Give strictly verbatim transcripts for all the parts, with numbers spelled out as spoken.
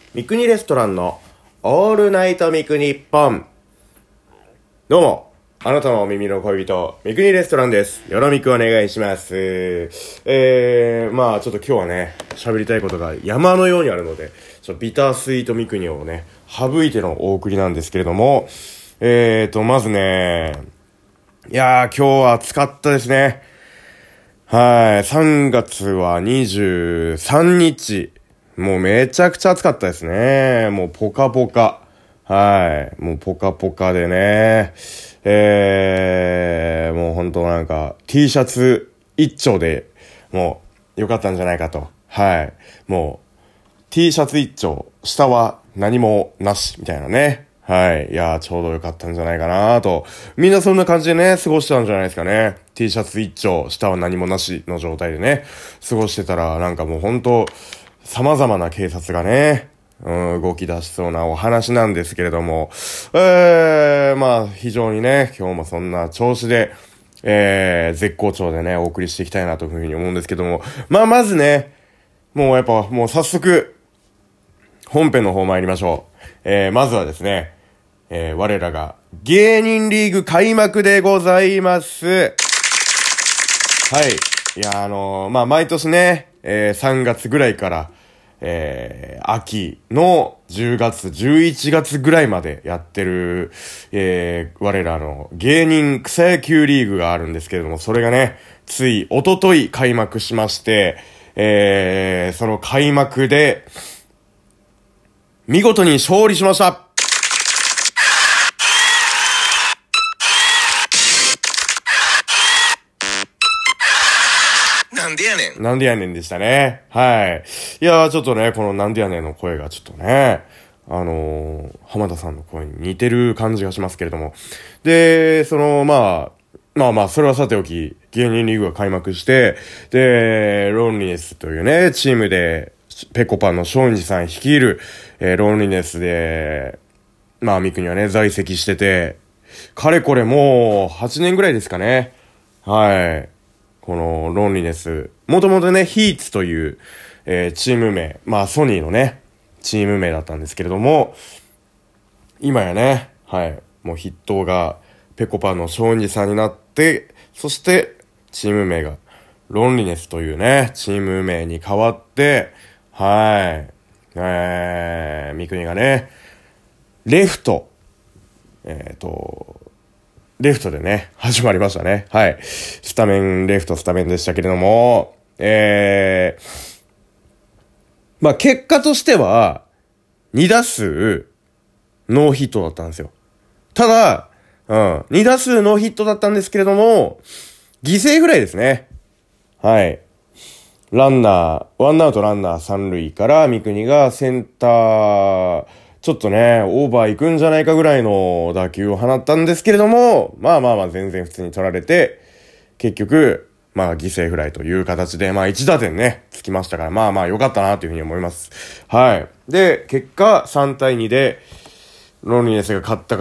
三国レストランのオールナイト三国ポン。どうも、あなたのお耳の恋人、三国レストランです。よろみくお願いします。えー、まあちょっと今日はね、喋りたいことが山のようにあるので、ちょっとビタースイート三国をね、省いてのお送りなんですけれども、えーと、まずね、いやー今日は暑かったですね。はい、さんがつはにじゅうさんにち。もうめちゃくちゃ暑かったですね。もうポカポカ。はい。もうポカポカでね。えー、もうほんとなんか T シャツ一丁でもう良かったんじゃないかと。はい。もう T シャツ一丁、下は何もなしみたいなね。はい。いやーちょうど良かったんじゃないかなと。みんなそんな感じでね、過ごしてたんじゃないですかね。T シャツ一丁、下は何もなしの状態でね、過ごしてたらなんかもうほんと、様々な警察がね、うん、動き出しそうなお話なんですけれども、えー、まあ、非常にね、今日もそんな調子で、えー、絶好調でね、お送りしていきたいなというふうに思うんですけども、まあ、まずね、もうやっぱ、もう早速、本編の方参りましょう。えー、まずはですね、えー、我らが芸人リーグ開幕でございます。はい。いや、あのー、まあ、毎年ね、えー、さんがつぐらいから、えー、秋のじゅうがつ、じゅういちがつぐらいまでやってる、えー、我らの芸人草野球リーグがあるんですけれども、それがね、つい一昨日開幕しまして、えー、その開幕で、見事に勝利しました。 なんでやねん。 なんでやねんでしたね。はい。いやーちょっとね、このなんでやねんの声がちょっとね、あのー、浜田さんの声に似てる感じがしますけれども。で、その、まあ、まあまあ、それはさておき、芸人リーグが開幕して、で、ロンリネスというね、チームで、ペコパンの松陰寺さん率いる、えー、ロンリネスで、まあ、ミクにはね、在籍してて、かれこれもう、はちねんぐらいですかね。はい。このロンリネス。もともとね、ヒーツという、えー、チーム名。まあ、ソニーのね、チーム名だったんですけれども、今やね、はい。もう筆頭が、ペコパの松陰寺さんになって、そして、チーム名が、ロンリネスというね、チーム名に変わって、はい。えー、三国がね、レフト、えっと、レフトでね、始まりましたね。はい。スタメン、レフトスタメンでしたけれども、えー、まあ結果としては、にだすう、ノーヒットだったんですよ。ただ、うん、にだすうノーヒットだったんですけれども、犠牲フライですね。はい。ランナー、ワンアウトランナー三塁から、三国がセンター、ちょっとね、オーバー行くんじゃないかぐらいの打球を放ったんですけれども、まあまあまあ全然普通に取られて、結局、まあ犠牲フライという形で、まあいち打点ね、つきましたから、まあまあ良かったなというふうに思います。はい。で、結果さんたいにで、ロンリネスが勝ったから、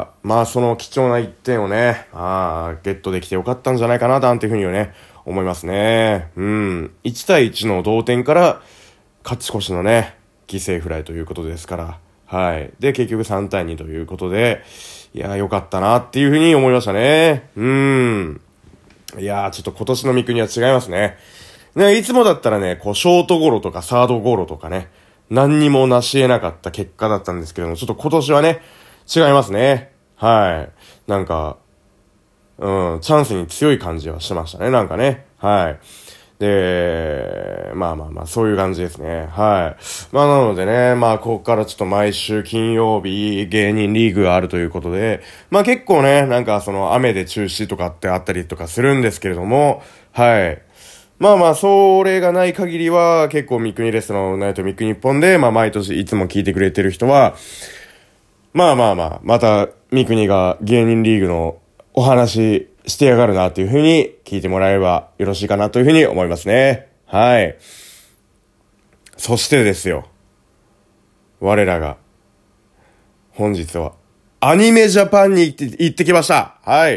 まあその貴重ないってんをね、ああ、ゲットできてよかったんじゃないかな、なんていうふうにね、思いますね。うん。いちたいいちの同点から、勝ち越しのね、犠牲フライということですから、はい。で、結局さんたいにということで、いやーよかったなっていうふうに思いましたね。うーん。いやーちょっと今年の三国は違いますね。ね、いつもだったらね、こう、ショートゴロとかサードゴロとかね、何にも成し得なかった結果だったんですけども、ちょっと今年はね、違いますね。はい。なんか、うん、チャンスに強い感じはしてましたね、なんかね。はい。で、まあまあまあ、そういう感じですね。はい。まあなのでね、まあここからちょっと毎週金曜日芸人リーグがあるということで、まあ結構ね、なんかその雨で中止とかってあったりとかするんですけれども、はい。まあまあ、それがない限りは、結構三国レストランのナイト三国日本で、まあ毎年いつも聞いてくれてる人は、まあまあまあ、また三国が芸人リーグのお話してやがるなというふうに聞いてもらえればよろしいかなというふうに思いますね。はい。そしてですよ。我らが、本日は、アニメジャパンに行って、行ってきました。はい。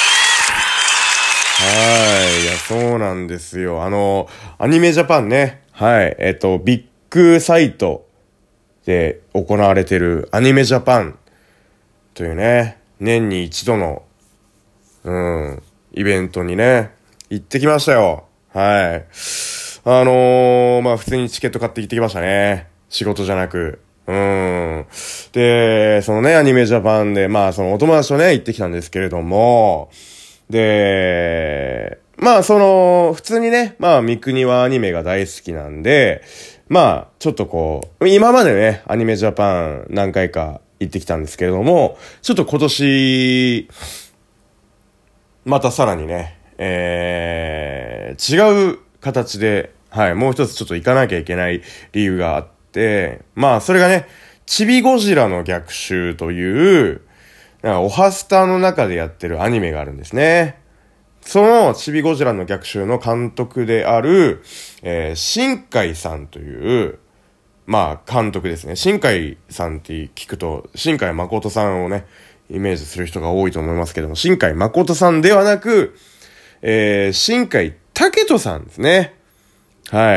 はい。いや、そうなんですよ。あの、アニメジャパンね。 はい。えっと、ビッグサイトで行われているアニメジャパンというね、年に一度の、うん、イベントにね、行ってきましたよ。はい。あのー、まあ普通にチケット買って行ってきましたね。仕事じゃなく。うん。で、そのね、アニメジャパンで、まあそのお友達とね、行ってきたんですけれども、で、まあその、普通にね、まあ三国はアニメが大好きなんで、まあちょっとこう、今までね、アニメジャパン何回か行ってきたんですけれども、ちょっと今年、またさらにね、えー、違う形で、はい、もう一つちょっと行かなきゃいけない理由があって、まあ、それがね、チビゴジラの逆襲という、なんかオハスタの中でやってるアニメがあるんですね。そのチビゴジラの逆襲の監督である、えー、新海さんという、まあ、監督ですね。新海さんって聞くと、新海誠さんをね、イメージする人が多いと思いますけども、新海誠さんではなく、えー、新海武人さんですね。はい。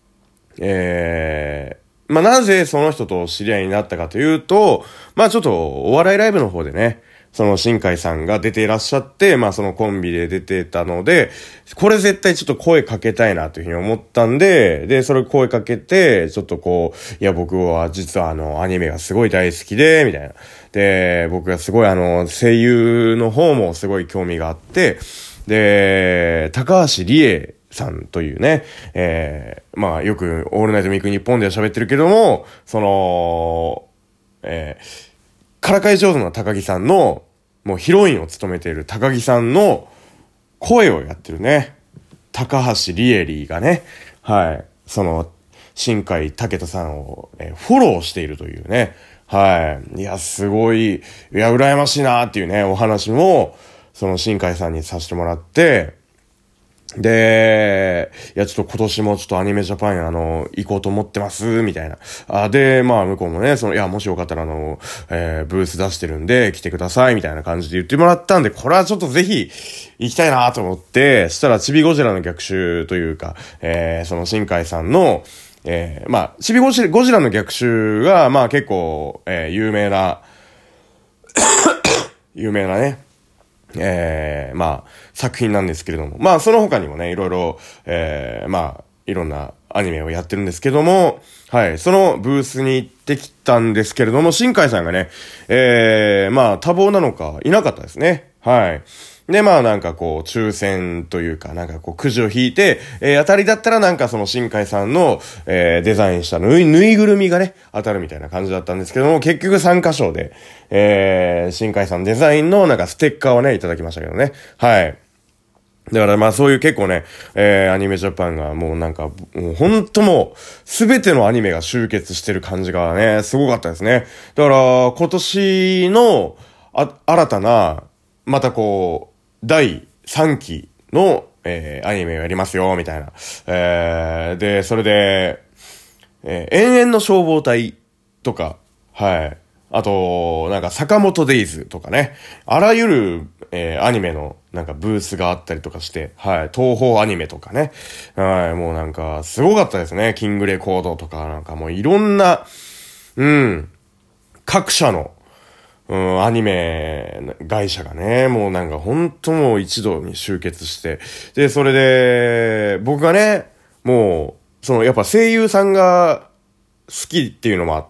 えー、まあ、なぜその人と知り合いになったかというと、まあ、ちょっとお笑いライブの方でね、その新海さんが出ていらっしゃって、まあそのコンビで出てたので、これ絶対ちょっと声かけたいなというふうに思ったんで、で、それ声かけて、ちょっとこう、いや僕は実はあのアニメがすごい大好きで、みたいな。で、僕がすごいあの声優の方もすごい興味があって、で、高橋理恵さんというね、えー、まあよくオールナイトミーク日本では喋ってるけども、その、えー、からかい上手な高木さんの、もうヒロインを務めている高木さんの声をやってるね、高橋理恵里がね、はい、その、新海武人さんを、えー、フォローしているというね、はい、いや、すごい、いや、羨ましいなっていうね、お話も、その新海さんにさせてもらって、で、いや、ちょっと今年もちょっとアニメジャパンあの、行こうと思ってます、みたいな。あ、で、まあ向こうもね、その、いや、もしよかったらあの、えー、ブース出してるんで来てください、みたいな感じで言ってもらったんで、これはちょっとぜひ行きたいなと思って、したらチビゴジラの逆襲というか、えー、その新海さんの、えー、まあ、チビゴジラ、ゴジラの逆襲が、まあ結構、えー、有名な、有名なね、えー、まあ、作品なんですけれども。まあ、その他にもね、いろいろ、えー、まあ、いろんなアニメをやってるんですけども、はい、そのブースに行ってきたんですけれども、新海さんがね、えー、まあ、多忙なのか、いなかったですね。はい。で、まあなんかこう、抽選というか、なんかこう、くじを引いて、えー、当たりだったらなんかその新海さんの、えー、デザインしたぬい、ぬいぐるみがね、当たるみたいな感じだったんですけども、結局参加賞で、えー、新海さんデザインのなんかステッカーをね、いただきましたけどね。はい。だからまあそういう結構ね、えー、アニメジャパンがもうなんか、もうほんともう、すべてのアニメが集結してる感じがね、すごかったですね。だから、今年の、あ、新たな、またこう、だいさんきの、えー、アニメをやりますよ、みたいな。えー、で、それで、えー、永遠の消防隊とか、はい。あと、なんか、坂本デイズとかね。あらゆる、えー、アニメの、なんか、ブースがあったりとかして、はい。東宝アニメとかね。はい。もうなんか、すごかったですね。キングレコードとか、なんかもういろんな、うん、各社の、うん、アニメ会社がね、もうなんかほんともう一度に集結して、で、それで、僕がね、もう、そのやっぱ声優さんが好きっていうのもあって、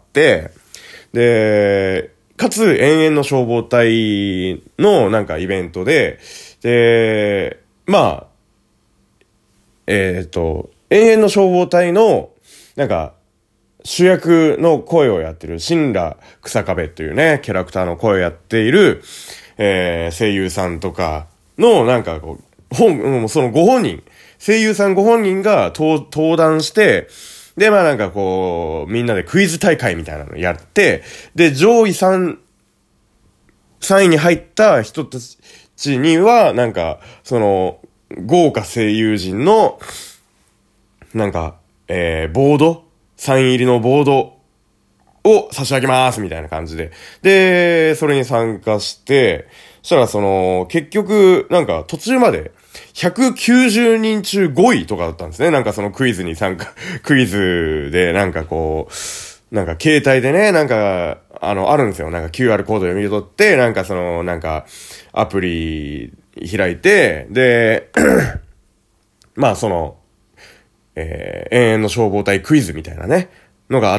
で、かつ永遠の消防隊のなんかイベントで、で、まあ、えっと、永遠の消防隊の、なんか、主役の声をやってる、新羅草壁というね、キャラクターの声をやっている、えー、声優さんとかの、なんかこう、本、そのご本人、声優さんご本人が登、登壇して、で、まあなんかこう、みんなでクイズ大会みたいなのやって、で、上位さん、さんいに入った人たちには、なんか、その、豪華声優陣の、なんか、えー、ボードサイン入りのボードを差し上げますみたいな感じで。で、それに参加して、そしたらその、結局、なんか途中まで、 ひゃくきゅうじゅうにん中ごいとかだったんですね。なんかそのクイズに参加、クイズでなんかこう、なんか携帯でね、なんか、あの、あるんですよ。なんか キューアール コード読み取って、なんかその、なんか、アプリ開いて、で、まあその、えー、永遠の消防隊クイズみたいなね、のがあって、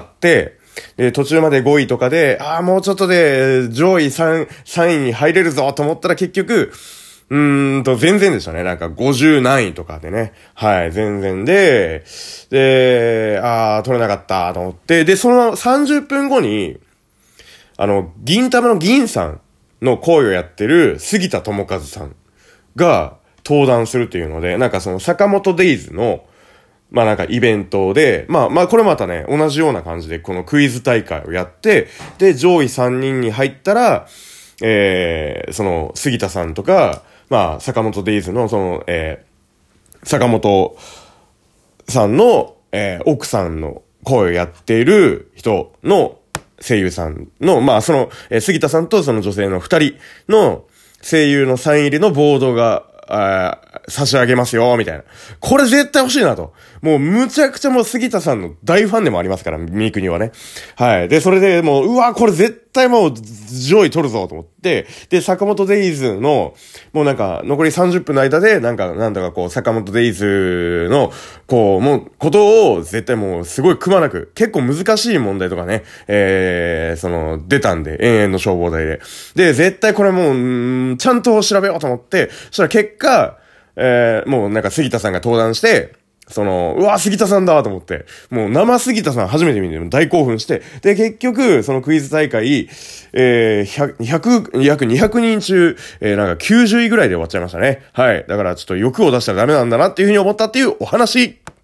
で、途中までごいとかで、ああ、もうちょっとで上位さん、さんいに入れるぞと思ったら結局、うーんと、全然でしたね。なんかごじゅう何位とかでね。はい、全然で、で、ああ、取れなかったと思って、で、そのさんじゅっぷんごに、あの、銀玉の銀さんの声をやってる杉田智和さんが登壇するっていうので、なんかその坂本デイズの、まあなんかイベントで、まあまあこれまたね、同じような感じでこのクイズ大会をやって、で、上位さんにんに入ったら、えー、その杉田さんとか、まあ坂本デイズのその、えー、坂本さんの、えー、奥さんの声をやっている人の声優さんの、まあその、えー、杉田さんとその女性の二人の声優のサイン入りのボードが、あ差し上げますよ、みたいな。これ絶対欲しいなと。もうむちゃくちゃもう杉田さんの大ファンでもありますから、ミークにはね。はい。で、それでもう、うわ、これ絶対もう上位取るぞと思って、で、坂本デイズの、もうなんか残りさんじゅっぷんの間で、なんか、なんだかこう、坂本デイズの、こう、もう、ことを絶対もうすごいくまなく、結構難しい問題とかね、えー、その、出たんで、永遠の消防隊で。で、絶対これもう、うん、ちゃんと調べようと思って、そしたら結果、えー、もうなんか杉田さんが登壇して、その、うわ、杉田さんだと思って、もう生杉田さん初めて見て大興奮して、で、結局、そのクイズ大会、えー、ひゃく、にひゃく、約にひゃくにん中、えー、なんかきゅうじゅういぐらいで終わっちゃいましたね。はい。だからちょっと欲を出したらダメなんだなっていうふうに思ったっていうお話。